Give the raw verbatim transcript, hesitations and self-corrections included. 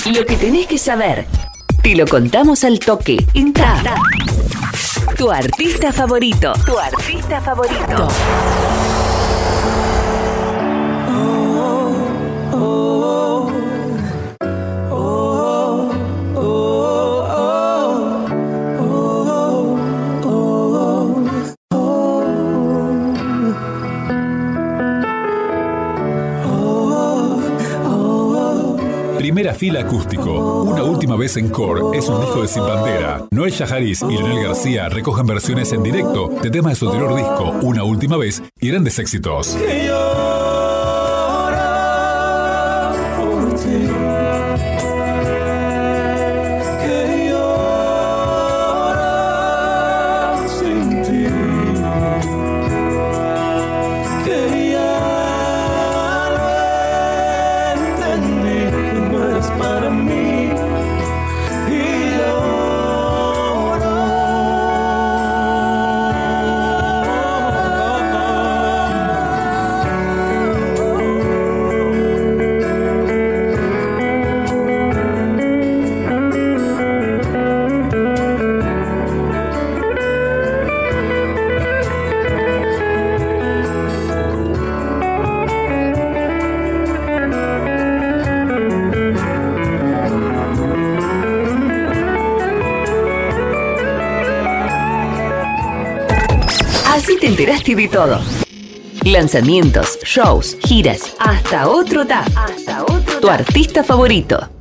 Lo que tenés que saber, te lo contamos al toque. En T A P. Tu artista favorito. Tu artista favorito. Primera fila acústico. Una última vez en Core es un disco de Sin Bandera. Noel Yajariz y Leonel García recogen versiones en directo de temas de su anterior disco, Una última vez, y grandes éxitos. Así te enteraste de todo. Lanzamientos, shows, giras, hasta otro T A P. Hasta otro Tu artista favorito.